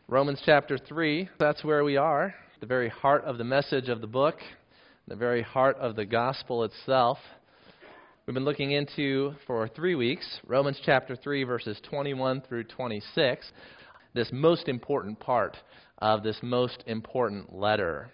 Romans chapter 3, that's where we are, the very heart of the message of the book, the very heart of the gospel itself. We've been looking into, for 3 weeks, Romans chapter 3, verses 21 through 26, this most important part of this most important letter.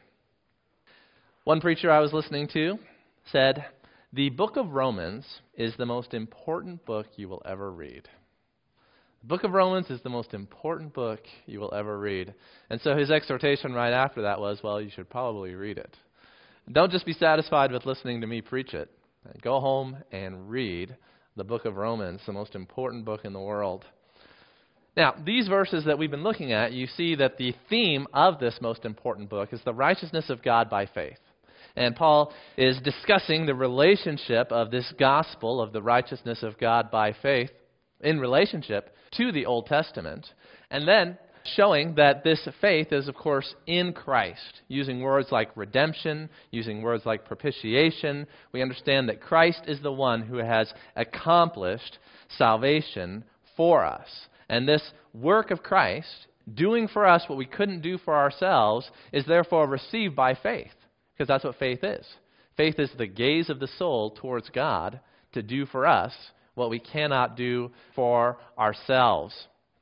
One preacher I was listening to said, "The book of Romans is the most important book you will ever read." The book of Romans is the most important book you will ever read. And so his exhortation right after that was, well, you should probably read it. Don't just be satisfied with listening to me preach it. Go home and read the book of Romans, the most important book in the world. Now, these verses that we've been looking at, you see that the theme of this most important book is the righteousness of God by faith. And Paul is discussing the relationship of this gospel of the righteousness of God by faith in relationship to the Old Testament, and then showing that this faith is, of course, in Christ, using words like redemption, using words like propitiation. We understand that Christ is the one who has accomplished salvation for us. And this work of Christ, doing for us what we couldn't do for ourselves, is therefore received by faith, because that's what faith is. Faith is the gaze of the soul towards God to do for us what we cannot do for ourselves.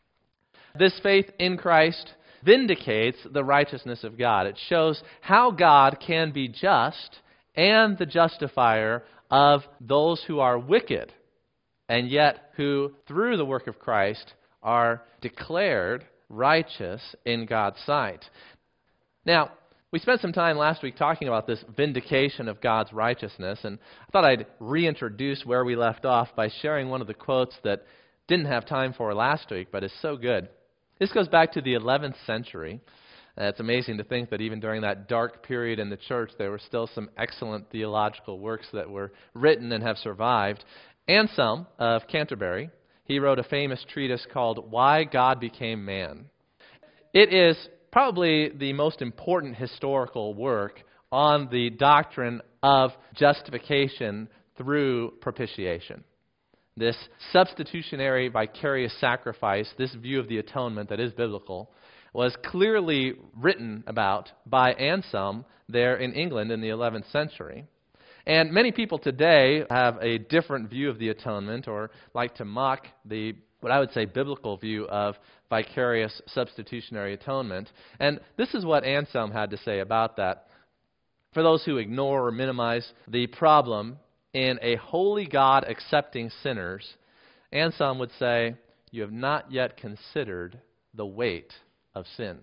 This faith in Christ vindicates the righteousness of God. It shows how God can be just and the justifier of those who are wicked, and yet who, through the work of Christ, are declared righteous in God's sight. Now, we spent some time last week talking about this vindication of God's righteousness, and I thought I'd reintroduce where we left off by sharing one of the quotes that didn't have time for last week, but is so good. This goes back to the 11th century. It's amazing to think that even during that dark period in the church, there were still some excellent theological works that were written and have survived. Anselm of Canterbury, he wrote a famous treatise called Why God Became Man. It is probably the most important historical work on the doctrine of justification through propitiation. This substitutionary vicarious sacrifice, this view of the atonement that is biblical, was clearly written about by Anselm there in England in the 11th century. And many people today have a different view of the atonement, or like to mock the, what I would say, biblical view of vicarious substitutionary atonement. And this is what Anselm had to say about that. For those who ignore or minimize the problem in a holy God accepting sinners, Anselm would say, you have not yet considered the weight of sin.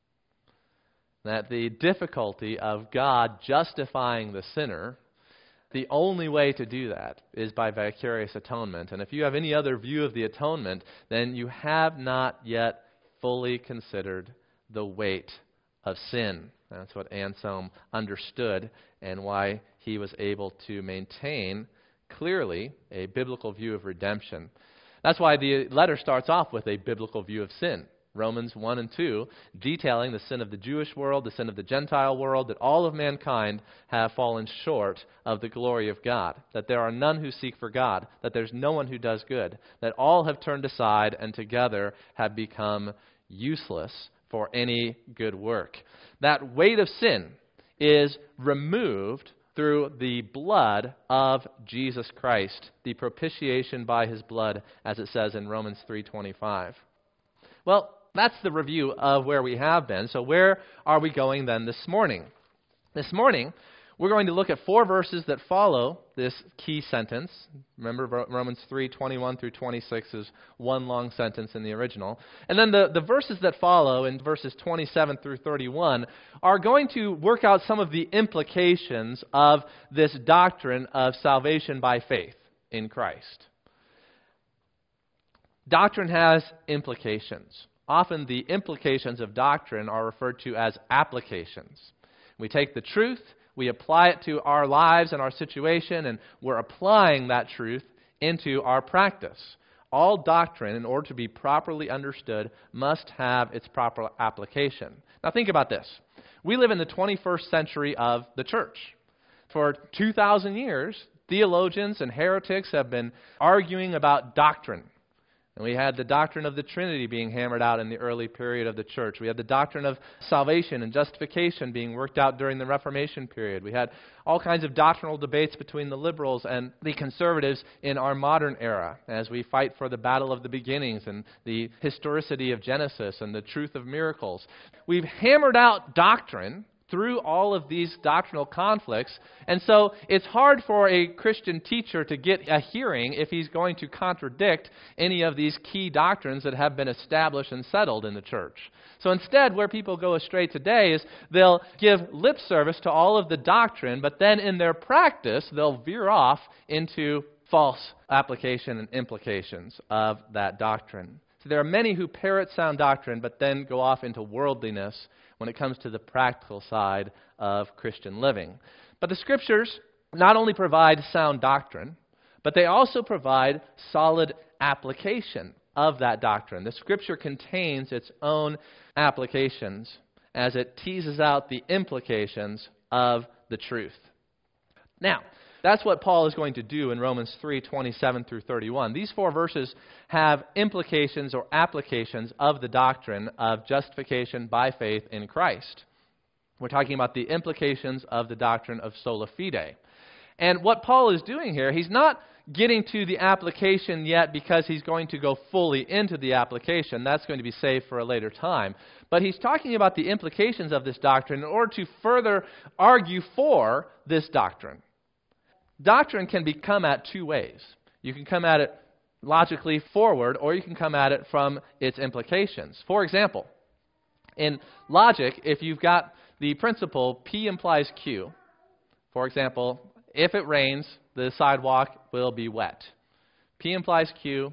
That the difficulty of God justifying the sinner, the only way to do that is by vicarious atonement. And if you have any other view of the atonement, then you have not yet fully considered the weight of sin. That's what Anselm understood and why he was able to maintain clearly a biblical view of redemption. That's why the letter starts off with a biblical view of sin. Romans 1 and 2, detailing the sin of the Jewish world, the sin of the Gentile world, that all of mankind have fallen short of the glory of God, that there are none who seek for God, that there's no one who does good, that all have turned aside and together have become useless for any good work. That weight of sin is removed through the blood of Jesus Christ, the propitiation by his blood, as it says in Romans 3:25. Well, that's the review of where we have been. So where are we going then this morning? This morning, we're going to look at 4 verses that follow this key sentence. Remember, Romans 3:21 through 26 is one long sentence in the original. And then the verses that follow in verses 27 through 31 are going to work out some of the implications of this doctrine of salvation by faith in Christ. Doctrine has implications. Often the implications of doctrine are referred to as applications. We take the truth, we apply it to our lives and our situation, and we're applying that truth into our practice. All doctrine, in order to be properly understood, must have its proper application. Now think about this. We live in the 21st century of the church. For 2,000 years, theologians and heretics have been arguing about doctrine. And we had the doctrine of the Trinity being hammered out in the early period of the church. We had the doctrine of salvation and justification being worked out during the Reformation period. We had all kinds of doctrinal debates between the liberals and the conservatives in our modern era as we fight for the battle of the beginnings and the historicity of Genesis and the truth of miracles. We've hammered out doctrine through all of these doctrinal conflicts, and so it's hard for a Christian teacher to get a hearing if he's going to contradict any of these key doctrines that have been established and settled in the church. So instead, where people go astray today is they'll give lip service to all of the doctrine, but then in their practice, they'll veer off into false application and implications of that doctrine. So there are many who parrot sound doctrine, but then go off into worldliness when it comes to the practical side of Christian living. But the Scriptures not only provide sound doctrine, but they also provide solid application of that doctrine. The Scripture contains its own applications as it teases out the implications of the truth. Now, that's what Paul is going to do in Romans 3:27 through 31. These 4 verses have implications or applications of the doctrine of justification by faith in Christ. We're talking about the implications of the doctrine of sola fide. And what Paul is doing here, he's not getting to the application yet because he's going to go fully into the application. That's going to be saved for a later time. But he's talking about the implications of this doctrine in order to further argue for this doctrine. Doctrine can be come at 2 ways. You can come at it logically forward, or you can come at it from its implications. For example, in logic, if you've got the principle P implies Q, for example, if it rains, the sidewalk will be wet. P implies Q.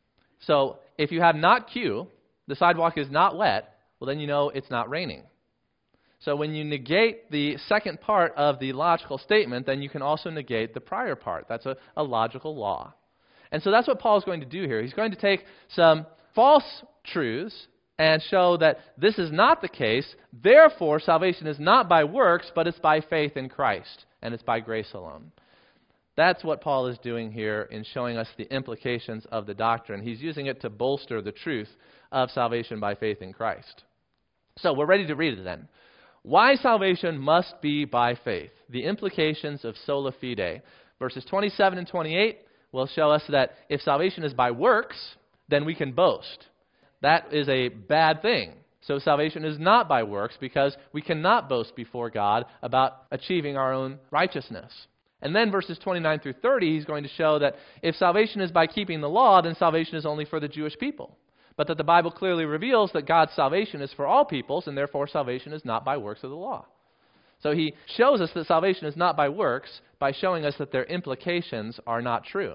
So if you have not Q, the sidewalk is not wet, well then you know it's not raining. So when you negate the second part of the logical statement, then you can also negate the prior part. That's a logical law. And so that's what Paul's going to do here. He's going to take some false truths and show that this is not the case. Therefore, salvation is not by works, but it's by faith in Christ, and it's by grace alone. That's what Paul is doing here in showing us the implications of the doctrine. He's using it to bolster the truth of salvation by faith in Christ. So we're ready to read it then. Why salvation must be by faith. The implications of sola fide. Verses 27 and 28 will show us that if salvation is by works, then we can boast. That is a bad thing. So salvation is not by works because we cannot boast before God about achieving our own righteousness. And then verses 29 through 30, he's going to show that if salvation is by keeping the law, then salvation is only for the Jewish people. But that the Bible clearly reveals that God's salvation is for all peoples, and therefore salvation is not by works of the law. So he shows us that salvation is not by works by showing us that their implications are not true.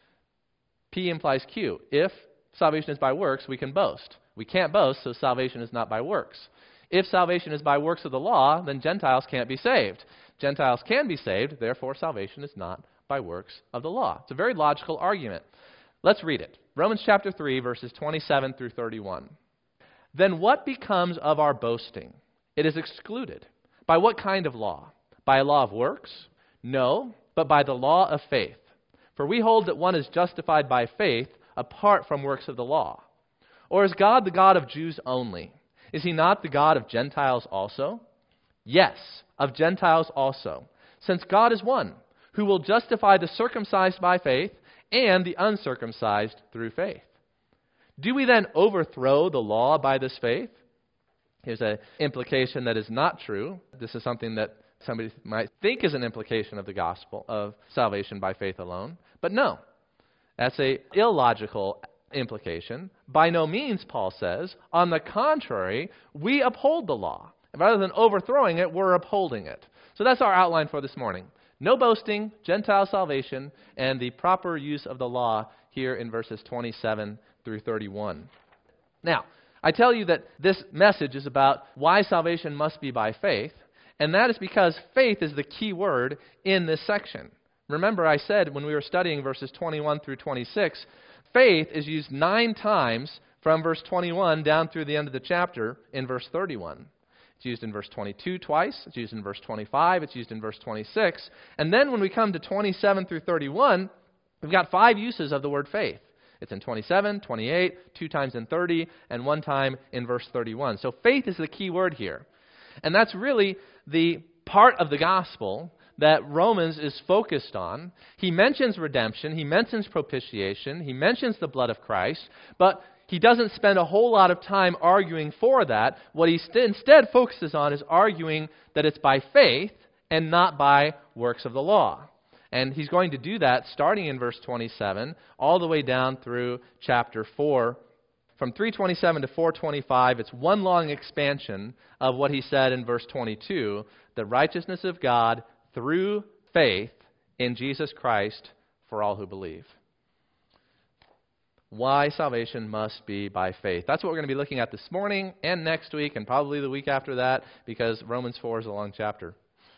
P implies Q. If salvation is by works, we can boast. We can't boast, so salvation is not by works. If salvation is by works of the law, then Gentiles can't be saved. Gentiles can be saved, therefore salvation is not by works of the law. It's a very logical argument. Let's read it. Romans chapter 3, verses 27 through 31. Then what becomes of our boasting? It is excluded. By what kind of law? By a law of works? No, but by the law of faith. For we hold that one is justified by faith apart from works of the law. Or is God the God of Jews only? Is he not the God of Gentiles also? Yes, of Gentiles also. Since God is one, who will justify the circumcised by faith and the uncircumcised through faith. Do we then overthrow the law by this faith? Here's an implication that is not true. This is something that somebody might think is an implication of the gospel of salvation by faith alone. But no, that's an illogical implication. By no means, Paul says. On the contrary, we uphold the law. Rather than overthrowing it, we're upholding it. So that's our outline for this morning. No boasting, Gentile salvation, and the proper use of the law here in verses 27 through 31. Now, I tell you that this message is about why salvation must be by faith, and that is because faith is the key word in this section. Remember, I said when we were studying verses 21 through 26, faith is used 9 times from verse 21 down through the end of the chapter in verse 31. It's used in verse 22 twice. It's used in verse 25. It's used in verse 26. And then when we come to 27 through 31, we've got 5 uses of the word faith. It's in 27, 28, 2 times in 30, and 1 time in verse 31. So faith is the key word here. And that's really the part of the gospel that Romans is focused on. He mentions redemption, he mentions propitiation, he mentions the blood of Christ, but he doesn't spend a whole lot of time arguing for that. What he instead focuses on is arguing that it's by faith and not by works of the law. And he's going to do that starting in verse 27 all the way down through chapter 4. From 3:27 to 4:25, it's one long expansion of what he said in verse 22, the righteousness of God through faith in Jesus Christ for all who believe. Why salvation must be by faith. That's what we're going to be looking at this morning and next week and probably the week after that, because Romans 4 is a long chapter.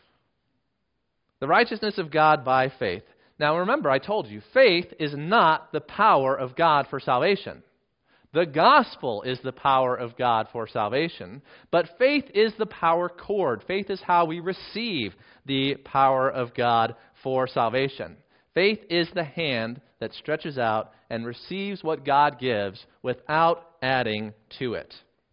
The righteousness of God by faith. Now remember, I told you, faith is not the power of God for salvation. The gospel is the power of God for salvation, but faith is the power cord. Faith is how we receive the power of God for salvation. Faith is the hand that stretches out and receives what God gives without adding to it.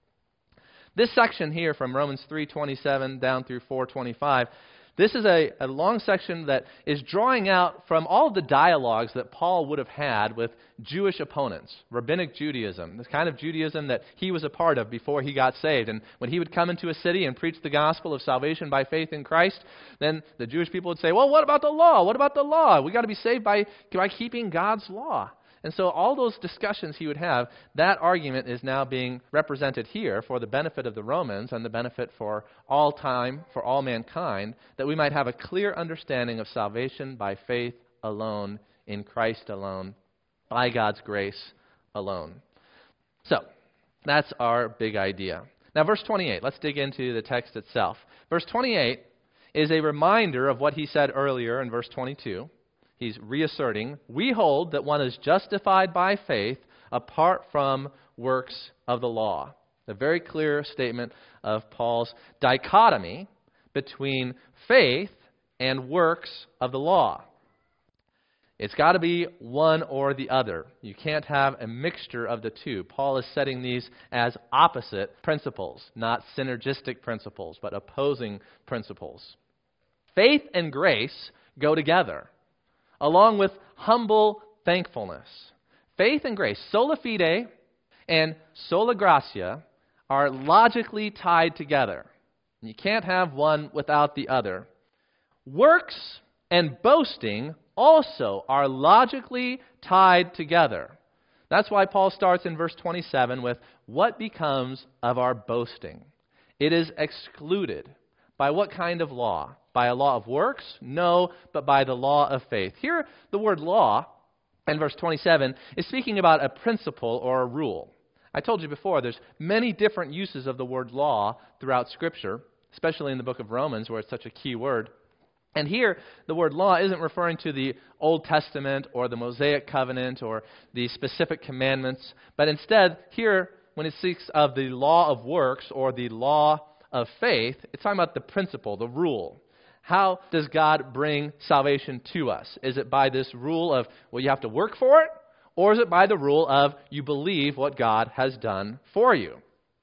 This section here from Romans 3:27 down through 4:25, this is a long section that is drawing out from all of the dialogues that Paul would have had with Jewish opponents, rabbinic Judaism, this kind of Judaism that he was a part of before he got saved. And when he would come into a city and preach the gospel of salvation by faith in Christ, then the Jewish people would say, well, what about the law? What about the law? We got to be saved by keeping God's law. And so all those discussions he would have, that argument is now being represented here for the benefit of the Romans and the benefit for all time, for all mankind, that we might have a clear understanding of salvation by faith alone, in Christ alone, by God's grace alone. So, that's our big idea. Now, verse 28, let's dig into the text itself. Verse 28 is a reminder of what he said earlier in verse 22. He's reasserting, we hold that one is justified by faith apart from works of the law. A very clear statement of Paul's dichotomy between faith and works of the law. It's got to be one or the other. You can't have a mixture of the two. Paul is setting these as opposite principles, not synergistic principles, but opposing principles. Faith and grace go together, along with humble thankfulness. Faith and grace, sola fide and sola gratia, are logically tied together. You can't have one without the other. Works and boasting also are logically tied together. That's why Paul starts in verse 27 with, what becomes of our boasting? It is excluded. By what kind of law? By a law of works? No, but by the law of faith. Here, the word law, in verse 27, is speaking about a principle or a rule. I told you before, there's many different uses of the word law throughout Scripture, especially in the book of Romans, where it's such a key word. And here, the word law isn't referring to the Old Testament or the Mosaic covenant or the specific commandments, but instead, here, when it speaks of the law of works or the law of faith, it's talking about the principle, the rule. How does God bring salvation to us? Is it by this rule of, well, you have to work for it? Or is it by the rule of, you believe what God has done for you?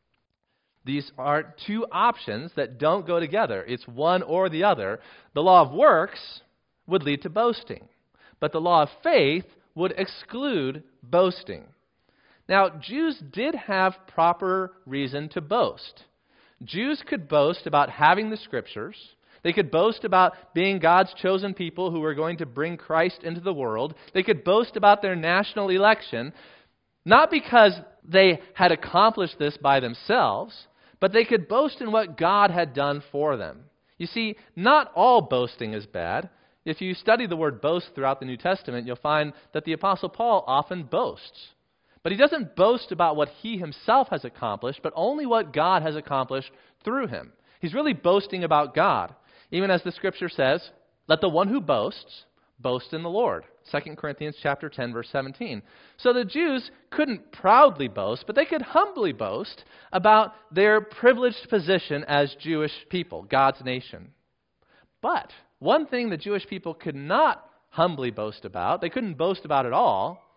These are two options that don't go together. It's one or the other. The law of works would lead to boasting, but the law of faith would exclude boasting. Now, Jews did have proper reason to boast. Jews could boast about having the Scriptures. They could boast about being God's chosen people who were going to bring Christ into the world. They could boast about their national election, not because they had accomplished this by themselves, but they could boast in what God had done for them. You see, not all boasting is bad. If you study the word boast throughout the New Testament, you'll find that the Apostle Paul often boasts. But he doesn't boast about what he himself has accomplished, but only what God has accomplished through him. He's really boasting about God. Even as the Scripture says, let the one who boasts, boast in the Lord. 2 Corinthians chapter 10, verse 17. So the Jews couldn't proudly boast, but they could humbly boast about their privileged position as Jewish people, God's nation. But one thing the Jewish people could not humbly boast about, they couldn't boast about at all,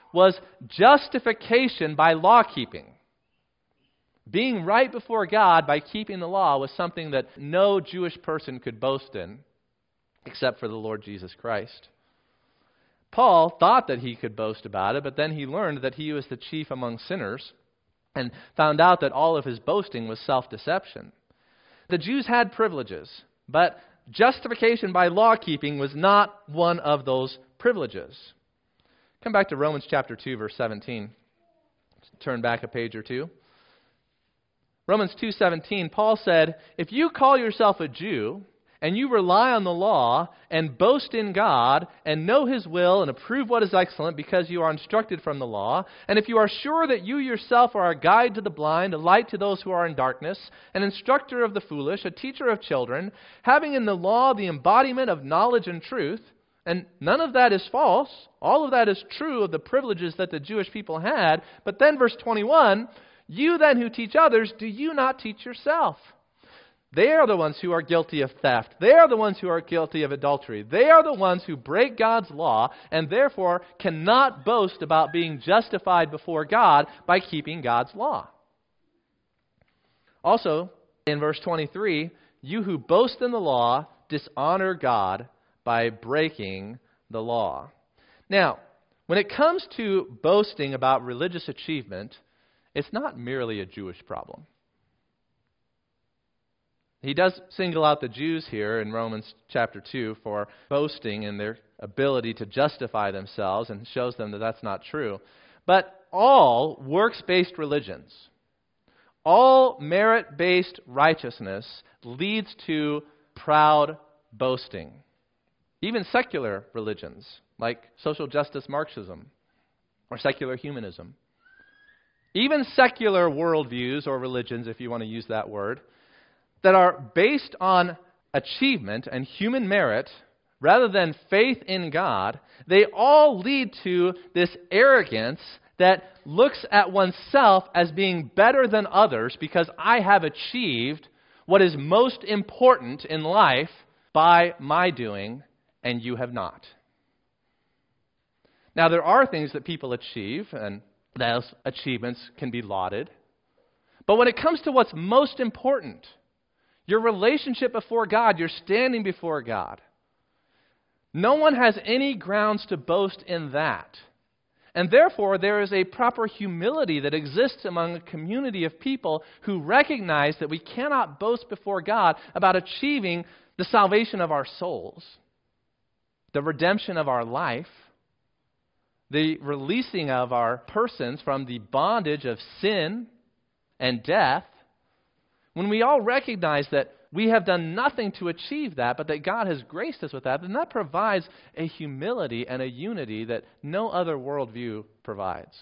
was justification by law keeping. Being right before God by keeping the law was something that no Jewish person could boast in except for the Lord Jesus Christ. Paul thought that he could boast about it, but then he learned that he was the chief among sinners and found out that all of his boasting was self-deception. The Jews had privileges, but justification by law keeping was not one of those privileges. Come back to Romans chapter 2, verse 17. Turn back a page or two. Romans 2:17, Paul said, "If you call yourself a Jew, and you rely on the law, and boast in God, and know His will, and approve what is excellent, because you are instructed from the law, and if you are sure that you yourself are a guide to the blind, a light to those who are in darkness, an instructor of the foolish, a teacher of children, having in the law the embodiment of knowledge and truth," and none of that is false. All of that is true of the privileges that the Jewish people had. But then verse 21, "You then who teach others, do you not teach yourself? They are the ones who are guilty of theft. They are the ones who are guilty of adultery. They are the ones who break God's law and therefore cannot boast about being justified before God by keeping God's law." Also, in verse 23, "You who boast in the law dishonor God by breaking the law." Now, when it comes to boasting about religious achievement, it's not merely a Jewish problem. He does single out the Jews here in Romans chapter 2 for boasting in their ability to justify themselves and shows them that that's not true. But all works-based religions, all merit-based righteousness leads to proud boasting. Even secular religions like social justice Marxism or secular humanism. Even secular worldviews or religions, if you want to use that word, that are based on achievement and human merit rather than faith in God, they all lead to this arrogance that looks at oneself as being better than others because I have achieved what is most important in life by my doing and you have not. Now, there are things that people achieve, and those achievements can be lauded. But when it comes to what's most important, your relationship before God, your standing before God, no one has any grounds to boast in that. And therefore, there is a proper humility that exists among a community of people who recognize that we cannot boast before God about achieving the salvation of our souls, the redemption of our life, the releasing of our persons from the bondage of sin and death. When we all recognize that we have done nothing to achieve that, but that God has graced us with that, then that provides a humility and a unity that no other worldview provides.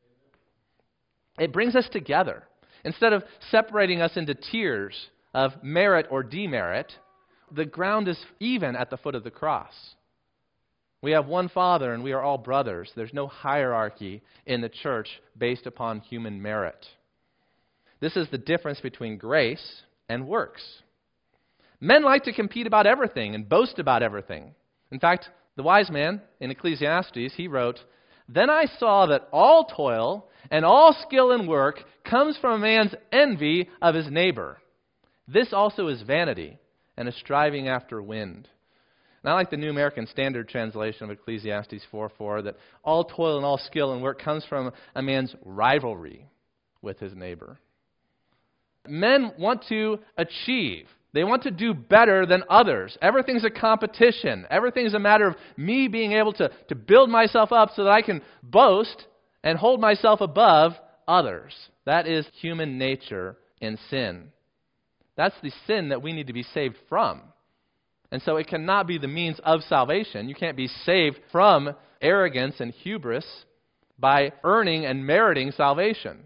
It brings us together. Instead of separating us into tiers of merit or demerit, the ground is even at the foot of the cross. We have one Father and we are all brothers. There's no hierarchy in the church based upon human merit. This is the difference between grace and works. Men like to compete about everything and boast about everything. In fact, the wise man in Ecclesiastes, he wrote, "Then I saw that all toil and all skill in work comes from a man's envy of his neighbor. This also is vanity and a striving after wind." And I like the New American Standard Translation of Ecclesiastes 4:4, that all toil and all skill and work comes from a man's rivalry with his neighbor. Men want to achieve. They want to do better than others. Everything's a competition. Everything's a matter of me being able to build myself up so that I can boast and hold myself above others. That is human nature in sin. That's the sin that we need to be saved from. And so it cannot be the means of salvation. You can't be saved from arrogance and hubris by earning and meriting salvation.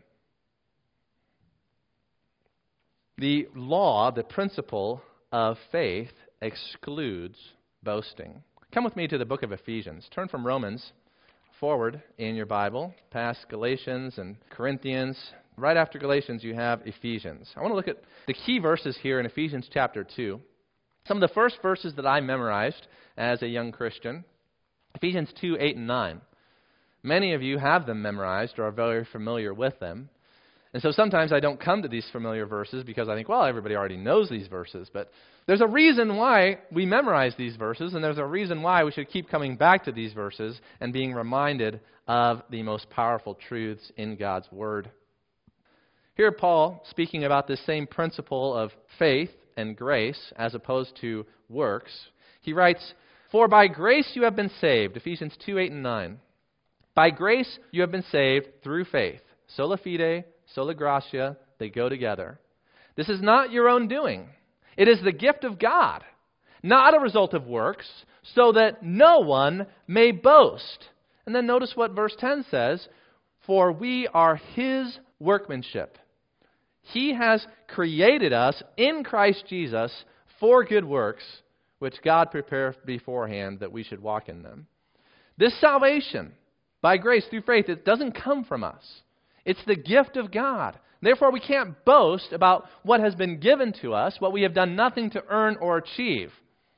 The law, the principle of faith, excludes boasting. Come with me to the book of Ephesians. Turn from Romans forward in your Bible, past Galatians and Corinthians. Right after Galatians, you have Ephesians. I want to look at the key verses here in Ephesians chapter 2. Some of the first verses that I memorized as a young Christian, Ephesians 2:8 and 9. Many of you have them memorized or are very familiar with them. And so sometimes I don't come to these familiar verses because I think, well, everybody already knows these verses. But there's a reason why we memorize these verses, and there's a reason why we should keep coming back to these verses and being reminded of the most powerful truths in God's Word. Here Paul, speaking about this same principle of faith and grace as opposed to works, he writes, "For by grace you have been saved," Ephesians 2:8 and 9. "By grace you have been saved through faith." Sola fide, sola gratia, they go together. "This is not your own doing. It is the gift of God, not a result of works, so that no one may boast." And then notice what verse 10 says, "For we are His workmanship." He has created us in Christ Jesus for good works, which God prepared beforehand that we should walk in them. This salvation, by grace through faith, it doesn't come from us. It's the gift of God. Therefore, we can't boast about what has been given to us, what we have done nothing to earn or achieve.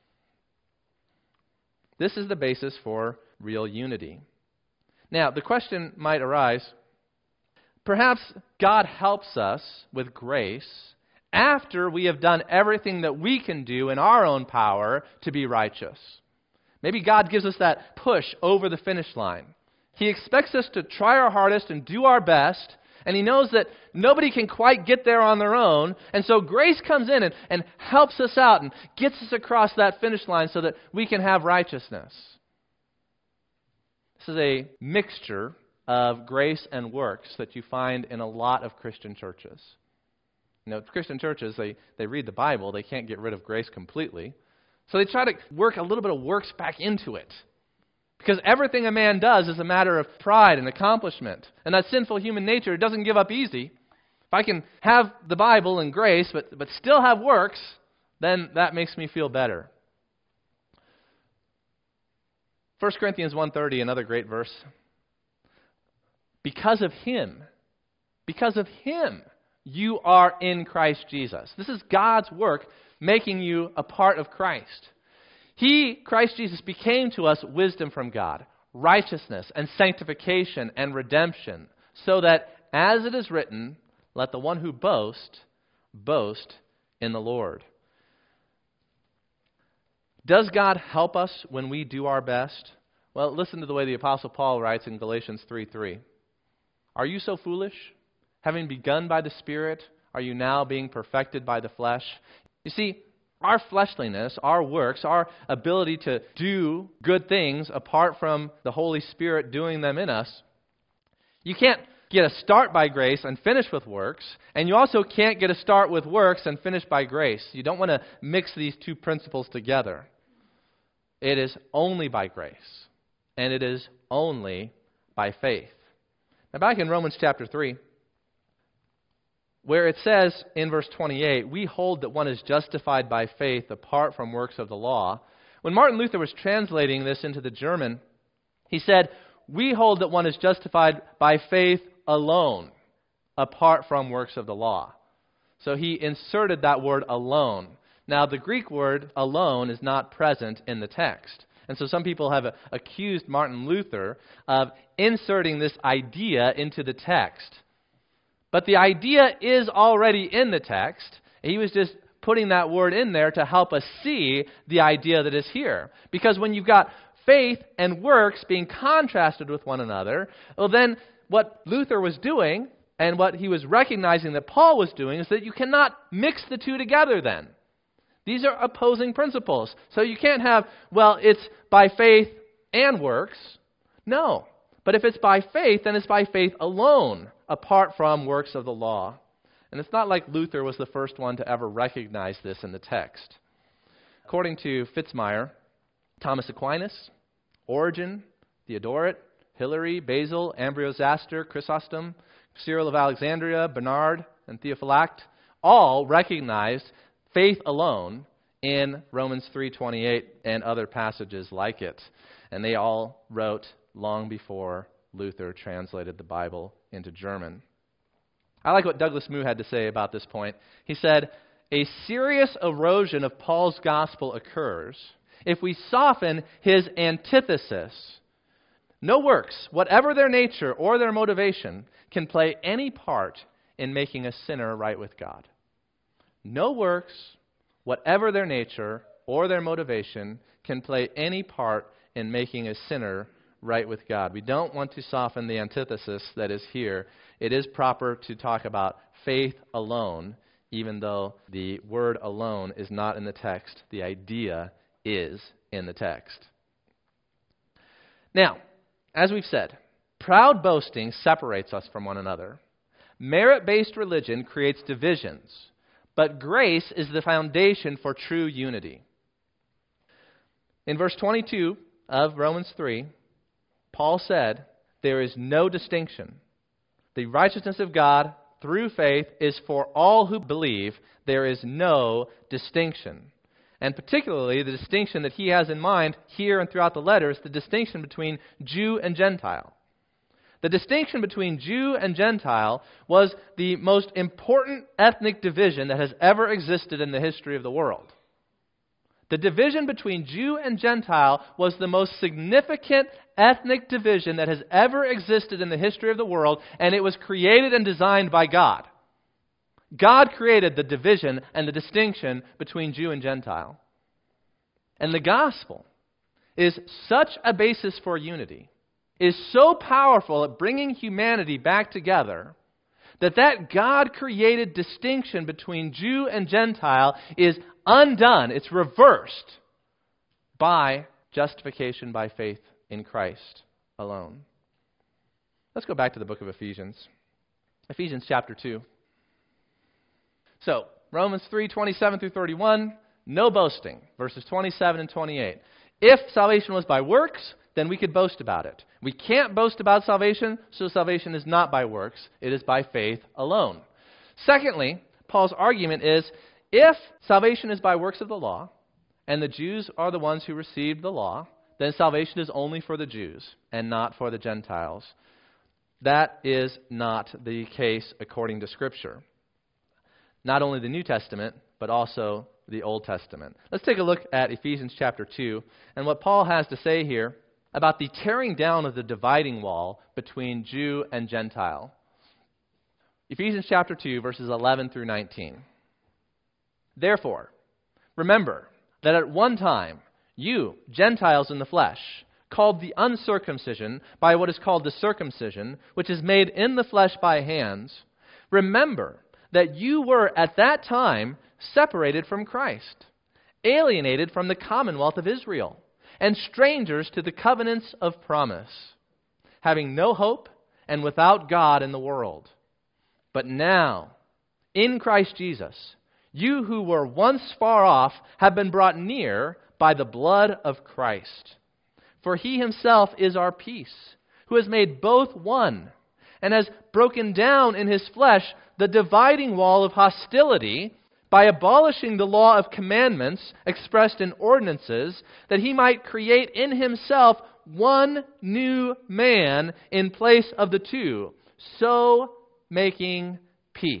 This is the basis for real unity. Now, the question might arise, perhaps God helps us with grace after we have done everything that we can do in our own power to be righteous. Maybe God gives us that push over the finish line. He expects us to try our hardest and do our best, and He knows that nobody can quite get there on their own, and so grace comes in and helps us out and gets us across that finish line so that we can have righteousness. This is a mixture of grace and works that you find in a lot of Christian churches. You know, Christian churches, they read the Bible, they can't get rid of grace completely, so they try to work a little bit of works back into it. Because everything a man does is a matter of pride and accomplishment. And that sinful human nature doesn't give up easy. If I can have the Bible and grace, but still have works, then that makes me feel better. 1 Corinthians 1:30, another great verse. Because of Him, you are in Christ Jesus. This is God's work making you a part of Christ. He, Christ Jesus, became to us wisdom from God, righteousness and sanctification and redemption, so that, as it is written, let the one who boasts, boast in the Lord. Does God help us when we do our best? Well, listen to the way the Apostle Paul writes in Galatians 3:3. "Are you so foolish? Having begun by the Spirit, are you now being perfected by the flesh?" You see, our fleshliness, our works, our ability to do good things apart from the Holy Spirit doing them in us, you can't get a start by grace and finish with works, and you also can't get a start with works and finish by grace. You don't want to mix these two principles together. It is only by grace, and it is only by faith. Now back in Romans chapter 3, where it says in verse 28, "We hold that one is justified by faith apart from works of the law." When Martin Luther was translating this into the German, he said, "We hold that one is justified by faith alone, apart from works of the law." So he inserted that word alone. Now, the Greek word alone is not present in the text. And so some people have accused Martin Luther of inserting this idea into the text. But the idea is already in the text. He was just putting that word in there to help us see the idea that is here. Because when you've got faith and works being contrasted with one another, well then what Luther was doing and what he was recognizing that Paul was doing is that you cannot mix the two together then. These are opposing principles. So you can't have, well, it's by faith and works. No. But if it's by faith, then it's by faith alone, apart from works of the law. And it's not like Luther was the first one to ever recognize this in the text. According to Fitzmyer, Thomas Aquinas, Origen, Theodoret, Hilary, Basil, Ambrosiaster, Chrysostom, Cyril of Alexandria, Bernard, and Theophylact all recognized faith alone in Romans 3:28 and other passages like it. And they all wrote long before Luther translated the Bible into German. I like what Douglas Moo had to say about this point. He said, "A serious erosion of Paul's gospel occurs if we soften his antithesis, No works, whatever their nature or their motivation, can play any part in making a sinner right with God. No works, whatever their nature or their motivation, can play any part in making a sinner right with God. We don't want to soften the antithesis that is here. It is proper to talk about faith alone, even though the word alone is not in the text. The idea is in the text. Now, as we've said, proud boasting separates us from one another. Merit-based religion creates divisions, but grace is the foundation for true unity. In verse 22 of Romans 3, Paul said, there is no distinction. The righteousness of God through faith is for all who believe. There is no distinction. And particularly, the distinction that he has in mind here and throughout the letter is the distinction between Jew and Gentile. The distinction between Jew and Gentile was the most important ethnic division that has ever existed in the history of the world. The division between Jew and Gentile was the most significant ethnic division that has ever existed in the history of the world, and it was created and designed by God. God created the division and the distinction between Jew and Gentile. And the gospel is such a basis for unity, is so powerful at bringing humanity back together, that God-created distinction between Jew and Gentile is undone. It's reversed by justification by faith in Christ alone. Let's go back to the book of Ephesians. Ephesians chapter 2. So, Romans 3:27 through 31, no boasting, verses 27 and 28. If salvation was by works, then we could boast about it. We can't boast about salvation, so salvation is not by works. It is by faith alone. Secondly, Paul's argument is, if salvation is by works of the law, and the Jews are the ones who received the law, then salvation is only for the Jews and not for the Gentiles. That is not the case according to Scripture. Not only the New Testament, but also the Old Testament. Let's take a look at Ephesians chapter 2 and what Paul has to say here about the tearing down of the dividing wall between Jew and Gentile. Ephesians chapter 2, verses 11 through 19. Therefore, remember that at one time you, Gentiles in the flesh, called the uncircumcision by what is called the circumcision, which is made in the flesh by hands, remember that you were at that time separated from Christ, alienated from the commonwealth of Israel, and strangers to the covenants of promise, having no hope and without God in the world. But now, in Christ Jesus, you who were once far off have been brought near by the blood of Christ. For he himself is our peace, who has made both one, and has broken down in his flesh the dividing wall of hostility by abolishing the law of commandments expressed in ordinances, that he might create in himself one new man in place of the two, so making peace.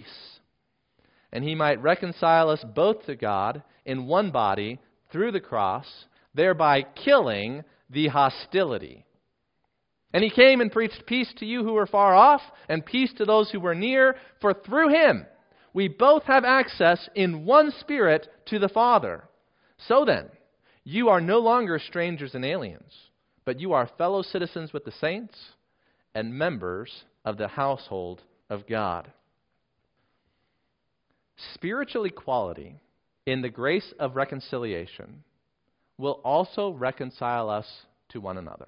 And he might reconcile us both to God in one body through the cross, thereby killing the hostility. And he came and preached peace to you who were far off, and peace to those who were near, for through him we both have access in one Spirit to the Father. So then, you are no longer strangers and aliens, but you are fellow citizens with the saints and members of the household of God. Spiritual equality in the grace of reconciliation will also reconcile us to one another.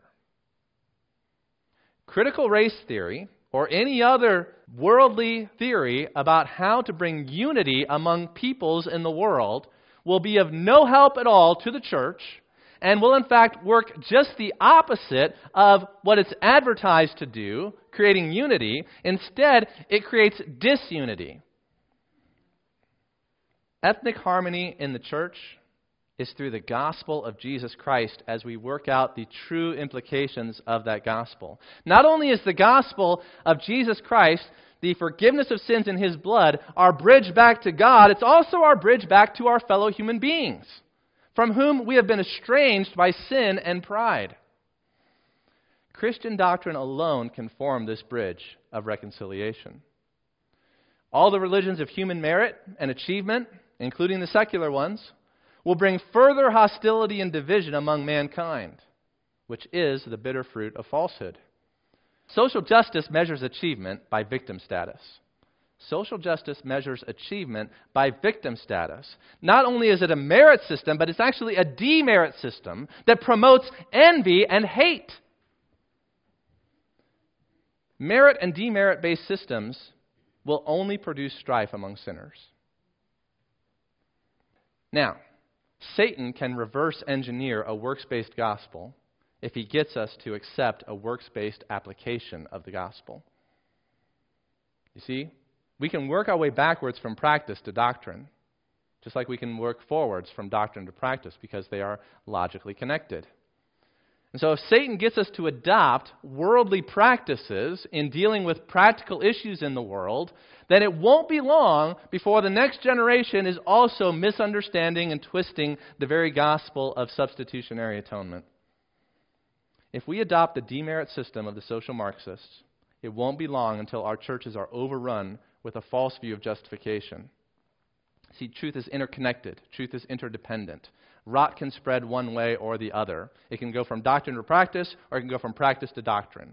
Critical race theory, or any other worldly theory about how to bring unity among peoples in the world, will be of no help at all to the church, and will in fact work just the opposite of what it's advertised to do, creating unity. Instead, it creates disunity. Ethnic harmony in the church is through the gospel of Jesus Christ as we work out the true implications of that gospel. Not only is the gospel of Jesus Christ, the forgiveness of sins in his blood, our bridge back to God, it's also our bridge back to our fellow human beings, from whom we have been estranged by sin and pride. Christian doctrine alone can form this bridge of reconciliation. All the religions of human merit and achievement, including the secular ones, will bring further hostility and division among mankind, which is the bitter fruit of falsehood. Social justice measures achievement by victim status. Social justice measures achievement by victim status. Not only is it a merit system, but it's actually a demerit system that promotes envy and hate. Merit and demerit-based systems will only produce strife among sinners. Now, Satan can reverse engineer a works-based gospel if he gets us to accept a works-based application of the gospel. You see, we can work our way backwards from practice to doctrine, just like we can work forwards from doctrine to practice, because they are logically connected. And so if Satan gets us to adopt worldly practices in dealing with practical issues in the world, then it won't be long before the next generation is also misunderstanding and twisting the very gospel of substitutionary atonement. If we adopt the demerit system of the social Marxists, it won't be long until our churches are overrun with a false view of justification. See, truth is interconnected. Truth is interdependent. Rot can spread one way or the other. It can go from doctrine to practice, or it can go from practice to doctrine.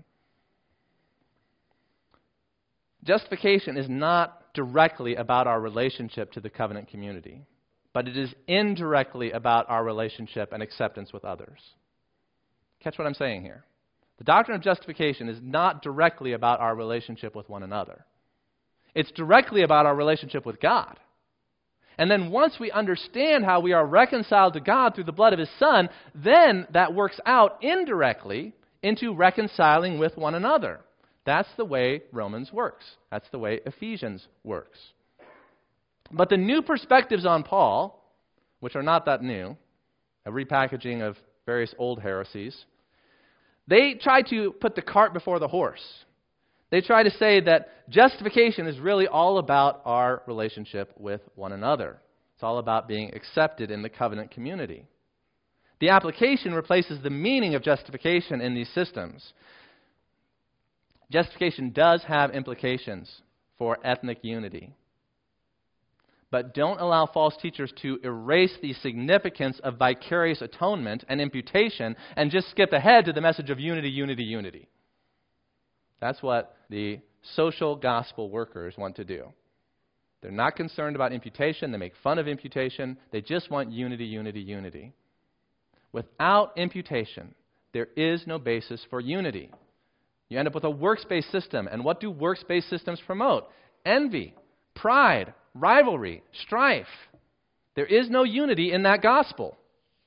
Justification is not directly about our relationship to the covenant community, but it is indirectly about our relationship and acceptance with others. Catch what I'm saying here. The doctrine of justification is not directly about our relationship with one another. It's directly about our relationship with God. And then once we understand how we are reconciled to God through the blood of His Son, then that works out indirectly into reconciling with one another. That's the way Romans works. That's the way Ephesians works. But the new perspectives on Paul, which are not that new, a repackaging of various old heresies, they try to put the cart before the horse. They try to say that justification is really all about our relationship with one another. It's all about being accepted in the covenant community. The application replaces the meaning of justification in these systems. Justification does have implications for ethnic unity. But don't allow false teachers to erase the significance of vicarious atonement and imputation and just skip ahead to the message of unity, unity, unity. That's what the social gospel workers want to do. They're not concerned about imputation. They make fun of imputation. They just want unity, unity, unity. Without imputation, there is no basis for unity. You end up with a works-based system. And what do works-based systems promote? Envy, pride, rivalry, strife. There is no unity in that gospel.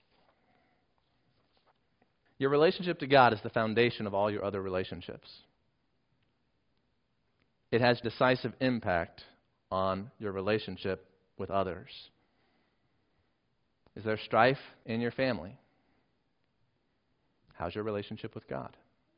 Your relationship to God is the foundation of all your other relationships. It has decisive impact on your relationship with others. Is there strife in your family? How's your relationship with God?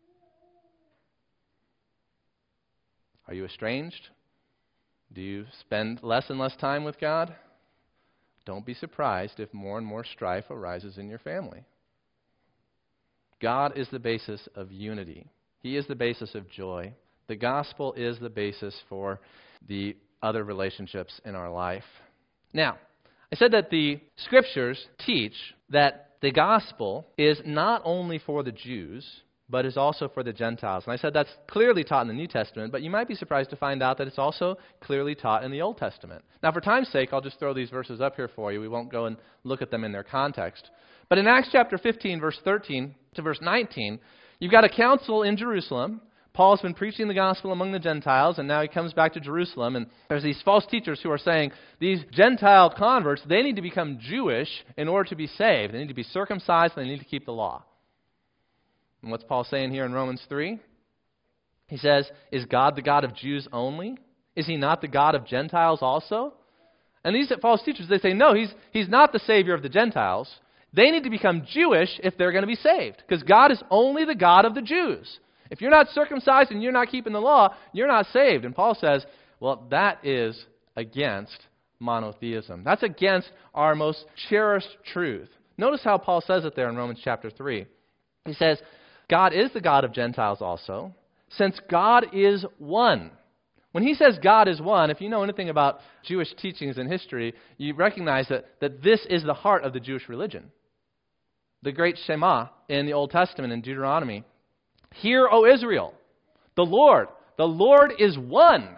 Are you estranged? Do you spend less and less time with God? Don't be surprised if more and more strife arises in your family. God is the basis of unity. He is the basis of joy. The gospel is the basis for the other relationships in our life. Now, I said that the scriptures teach that the gospel is not only for the Jews, but is also for the Gentiles. And I said that's clearly taught in the New Testament, but you might be surprised to find out that it's also clearly taught in the Old Testament. Now, for time's sake, I'll just throw these verses up here for you. We won't go and look at them in their context. But in Acts chapter 15, verse 13 to verse 19, you've got a council in Jerusalem. Paul's been preaching the gospel among the Gentiles, and now he comes back to Jerusalem, and there's these false teachers who are saying these Gentile converts, they need to become Jewish in order to be saved. They need to be circumcised, and they need to keep the law. And what's Paul saying here in Romans 3? He says, is God the God of Jews only? Is He not the God of Gentiles also? And these false teachers, they say, no, He's not the Savior of the Gentiles. They need to become Jewish if they're going to be saved, because God is only the God of the Jews. If you're not circumcised and you're not keeping the law, you're not saved. And Paul says, well, that is against monotheism. That's against our most cherished truth. Notice how Paul says it there in Romans chapter 3. He says, God is the God of Gentiles also, since God is one. When he says God is one, if you know anything about Jewish teachings and history, you recognize that this is the heart of the Jewish religion. The great Shema in the Old Testament in Deuteronomy. Hear, O Israel, the Lord is one.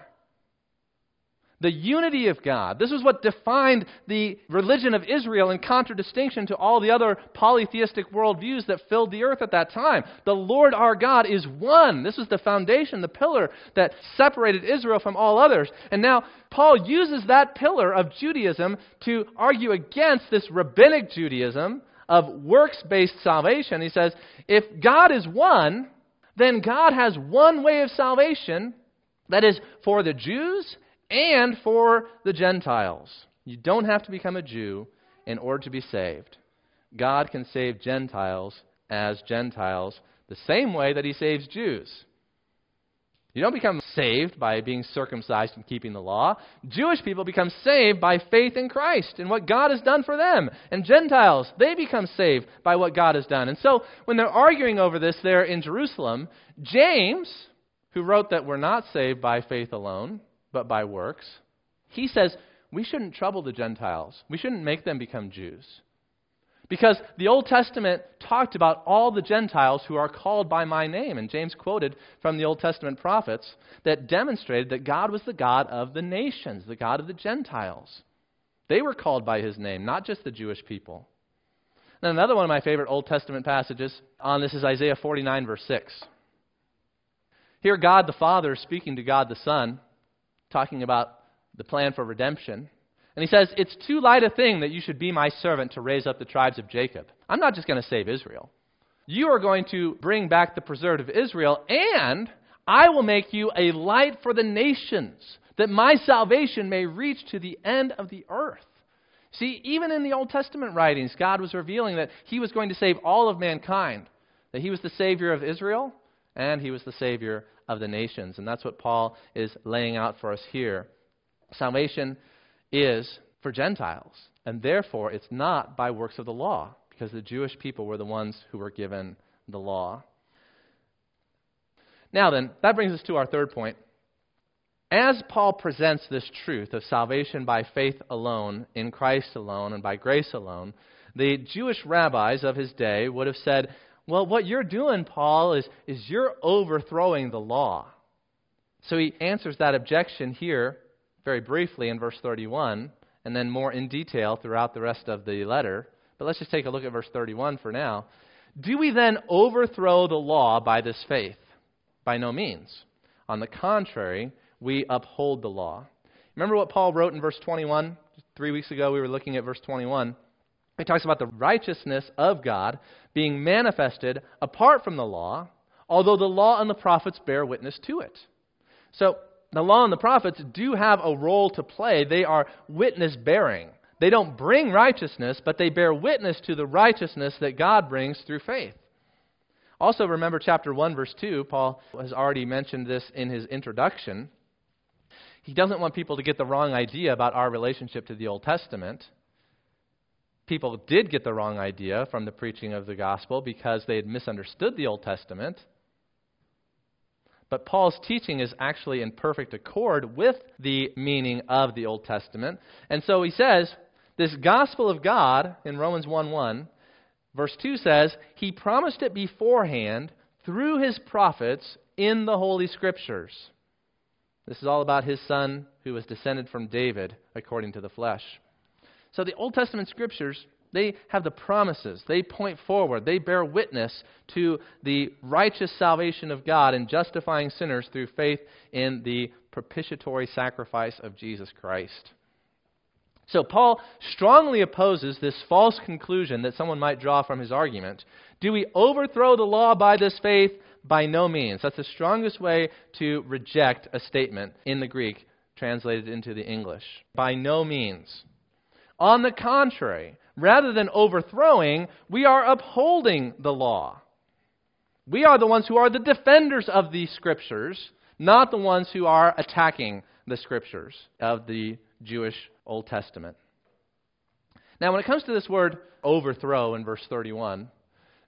The unity of God. This is what defined the religion of Israel in contradistinction to all the other polytheistic worldviews that filled the earth at that time. The Lord our God is one. This was the foundation, the pillar that separated Israel from all others. And now Paul uses that pillar of Judaism to argue against this rabbinic Judaism of works-based salvation. He says, if God is one, then God has one way of salvation that is for the Jews and for the Gentiles. You don't have to become a Jew in order to be saved. God can save Gentiles as Gentiles the same way that he saves Jews. You don't become saved by being circumcised and keeping the law. Jewish people become saved by faith in Christ and what God has done for them. And Gentiles, they become saved by what God has done. And so when they're arguing over this there in Jerusalem, James, who wrote that we're not saved by faith alone, but by works, he says we shouldn't trouble the Gentiles. We shouldn't make them become Jews. Because the Old Testament talked about all the Gentiles who are called by my name. And James quoted from the Old Testament prophets that demonstrated that God was the God of the nations, the God of the Gentiles. They were called by his name, not just the Jewish people. And another one of my favorite Old Testament passages on this is Isaiah 49, verse 6. Here God the Father is speaking to God the Son, talking about the plan for redemption. And he says, it's too light a thing that you should be my servant to raise up the tribes of Jacob. I'm not just going to save Israel. You are going to bring back the preserved of Israel, and I will make you a light for the nations, that my salvation may reach to the end of the earth. See, even in the Old Testament writings, God was revealing that he was going to save all of mankind, that he was the Savior of Israel, and he was the Savior of the nations. And that's what Paul is laying out for us here. Salvation is for Gentiles, and therefore it's not by works of the law, because the Jewish people were the ones who were given the law. Now then, that brings us to our third point. As Paul presents this truth of salvation by faith alone, in Christ alone, and by grace alone, the Jewish rabbis of his day would have said, well, what you're doing, Paul, is you're overthrowing the law. So he answers that objection here very briefly in verse 31, and then more in detail throughout the rest of the letter. But let's just take a look at verse 31 for now. Do we then overthrow the law by this faith? By no means. On the contrary, we uphold the law. Remember what Paul wrote in verse 21? 3 weeks ago we were looking at verse 21. He talks about the righteousness of God being manifested apart from the law, although the law and the prophets bear witness to it. So the law and the prophets do have a role to play. They are witness-bearing. They don't bring righteousness, but they bear witness to the righteousness that God brings through faith. Also, remember chapter 1, verse 2. Paul has already mentioned this in his introduction. He doesn't want people to get the wrong idea about our relationship to the Old Testament. People did get the wrong idea from the preaching of the gospel because they had misunderstood the Old Testament. But Paul's teaching is actually in perfect accord with the meaning of the Old Testament. And so he says, this gospel of God in Romans 1:1, verse 2 says, he promised it beforehand through his prophets in the Holy Scriptures. This is all about his son who was descended from David according to the flesh. So the Old Testament Scriptures, they have the promises. They point forward. They bear witness to the righteous salvation of God in justifying sinners through faith in the propitiatory sacrifice of Jesus Christ. So Paul strongly opposes this false conclusion that someone might draw from his argument. Do we overthrow the law by this faith? By no means. That's the strongest way to reject a statement in the Greek translated into the English. By no means. On the contrary, rather than overthrowing, we are upholding the law. We are the ones who are the defenders of the Scriptures, not the ones who are attacking the Scriptures of the Jewish Old Testament. Now, when it comes to this word overthrow in verse 31,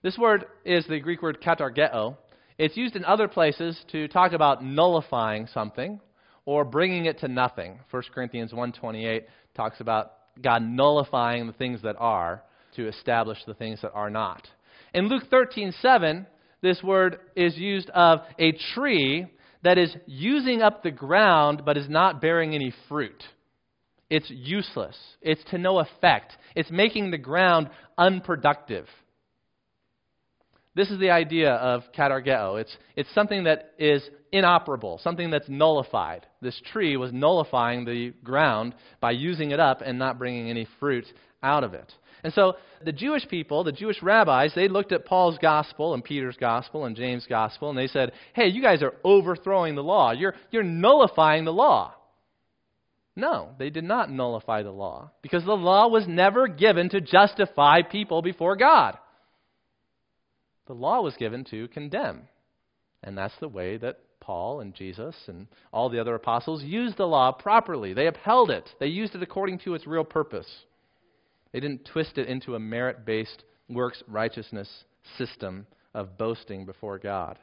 This word is the Greek word katargeo. It's used in other places to talk about nullifying something or bringing it to nothing. 1 Corinthians 1:28 talks about God nullifying the things that are to establish the things that are not. In Luke 13:7, this word is used of a tree that is using up the ground but is not bearing any fruit. It's useless. It's to no effect. It's making the ground unproductive. This is the idea of katargeo. It's something that is inoperable, something that's nullified. This tree was nullifying the ground by using it up and not bringing any fruit out of it. And so the Jewish people, the Jewish rabbis, they looked at Paul's gospel and Peter's gospel and James' gospel, and they said, hey, you guys are overthrowing the law. You're nullifying the law. No, they did not nullify the law, because the law was never given to justify people before God. The law was given to condemn. And that's the way that Paul and Jesus and all the other apostles used the law properly. They upheld it. They used it according to its real purpose. They didn't twist it into a merit-based works righteousness system of boasting before God.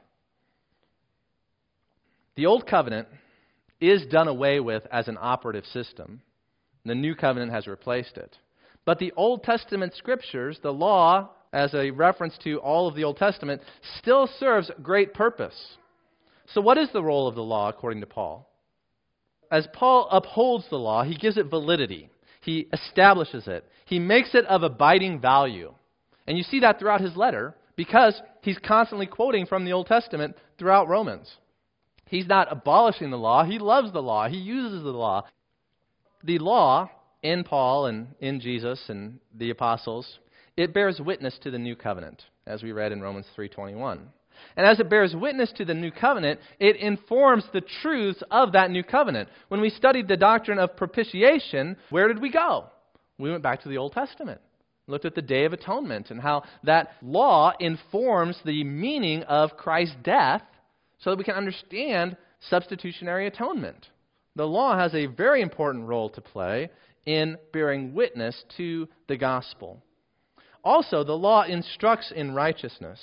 The Old Covenant is done away with as an operative system. The New Covenant has replaced it. But the Old Testament scriptures, the law, as a reference to all of the Old Testament, still serves great purpose. So what is the role of the law according to Paul? As Paul upholds the law, he gives it validity. He establishes it. He makes it of abiding value. And you see that throughout his letter because he's constantly quoting from the Old Testament throughout Romans. He's not abolishing the law. He loves the law. He uses the law. The law in Paul and in Jesus and the apostles, it bears witness to the new covenant, as we read in Romans 3:21. And as it bears witness to the new covenant, it informs the truths of that new covenant. When we studied the doctrine of propitiation, where did we go? We went back to the Old Testament, looked at the Day of Atonement and how that law informs the meaning of Christ's death so that we can understand substitutionary atonement. The law has a very important role to play in bearing witness to the gospel. Also, the law instructs in righteousness.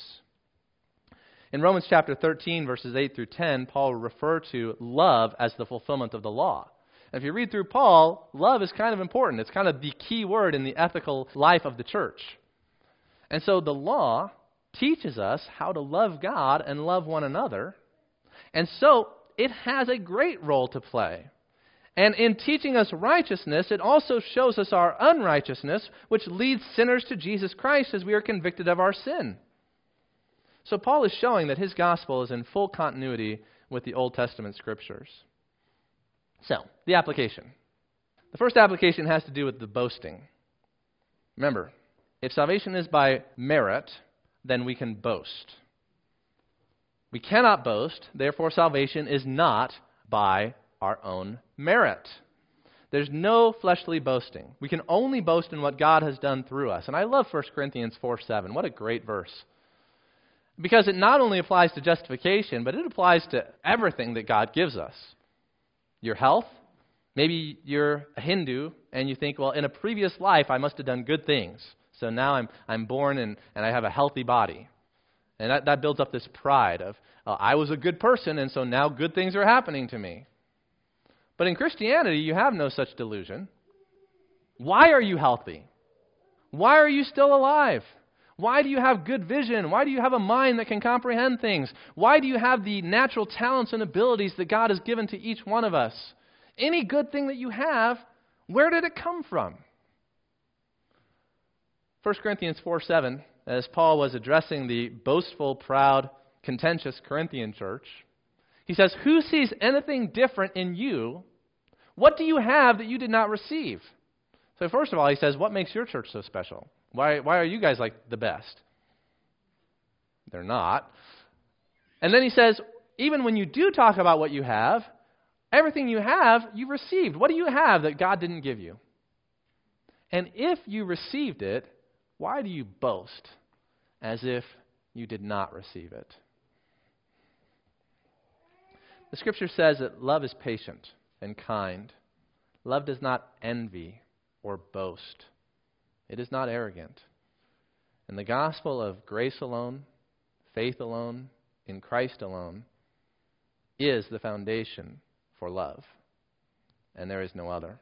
In Romans chapter 13, verses 8 through 10, Paul will refer to love as the fulfillment of the law. And if you read through Paul, love is kind of important. It's kind of the key word in the ethical life of the church. And so the law teaches us how to love God and love one another. And so it has a great role to play. And in teaching us righteousness, it also shows us our unrighteousness, which leads sinners to Jesus Christ as we are convicted of our sin. So Paul is showing that his gospel is in full continuity with the Old Testament scriptures. So, the application. The first application has to do with the boasting. Remember, if salvation is by merit, then we can boast. We cannot boast, therefore salvation is not by our own merit. There's no fleshly boasting. We can only boast in what God has done through us. And I love 1 Corinthians 4:7. What a great verse. Because it not only applies to justification, but it applies to everything that God gives us. Your health. Maybe you're a Hindu and you think, well, in a previous life I must have done good things. So now I'm born and I have a healthy body. And that builds up this pride of, I was a good person and so now good things are happening to me. But in Christianity, you have no such delusion. Why are you healthy? Why are you still alive? Why do you have good vision? Why do you have a mind that can comprehend things? Why do you have the natural talents and abilities that God has given to each one of us? Any good thing that you have, where did it come from? 1 Corinthians 4:7, as Paul was addressing the boastful, proud, contentious Corinthian church, he says, "Who sees anything different in you? What do you have that you did not receive?" So first of all, he says, what makes your church so special? Why are you guys like the best? They're not. And then he says, even when you do talk about what you have, everything you have, you received. What do you have that God didn't give you? And if you received it, why do you boast as if you did not receive it? The scripture says that love is patient and kind. Love does not envy or boast. It is not arrogant. And the gospel of grace alone, faith alone, in Christ alone, is the foundation for love. And there is no other.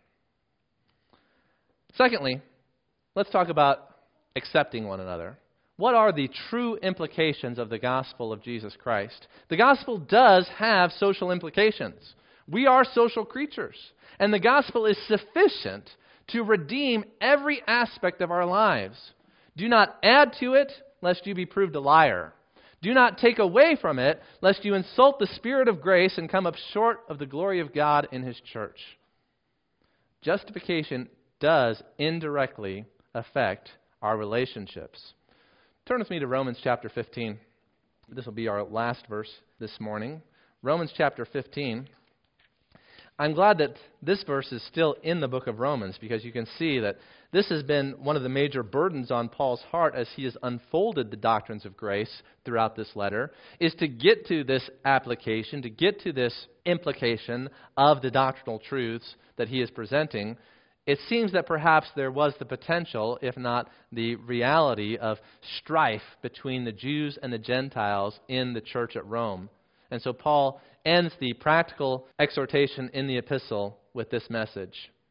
Secondly, let's talk about accepting one another. What are the true implications of the gospel of Jesus Christ? The gospel does have social implications. We are social creatures, and the gospel is sufficient to redeem every aspect of our lives. Do not add to it, lest you be proved a liar. Do not take away from it, lest you insult the Spirit of grace and come up short of the glory of God in His church. Justification does indirectly affect our relationships. Turn with me to Romans chapter 15. This will be our last verse this morning. Romans chapter 15. I'm glad that this verse is still in the book of Romans, because you can see that this has been one of the major burdens on Paul's heart as he has unfolded the doctrines of grace throughout this letter, is to get to this application, to get to this implication of the doctrinal truths that he is presenting. It seems that perhaps there was the potential, if not the reality, of strife between the Jews and the Gentiles in the church at Rome. And so Paul ends the practical exhortation in the epistle with this message.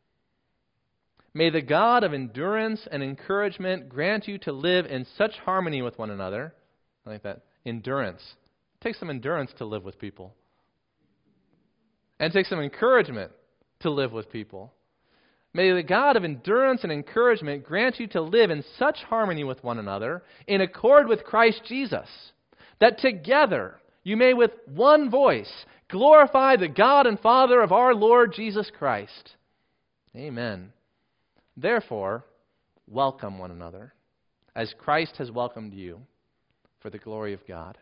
May the God of endurance and encouragement grant you to live in such harmony with one another. I like that. Endurance. It takes some endurance to live with people. And it takes some encouragement to live with people. May the God of endurance and encouragement grant you to live in such harmony with one another, in accord with Christ Jesus, that together you may with one voice glorify the God and Father of our Lord Jesus Christ. Amen. Therefore, welcome one another, as Christ has welcomed you, for the glory of God.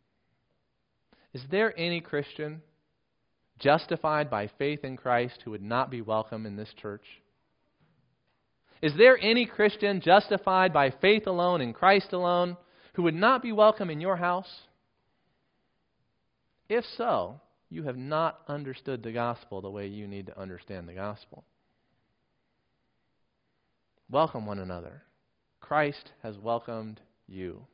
Is there any Christian justified by faith in Christ who would not be welcome in this church? Is there any Christian justified by faith alone in Christ alone who would not be welcome in your house? If so, you have not understood the gospel the way you need to understand the gospel. Welcome one another. Christ has welcomed you.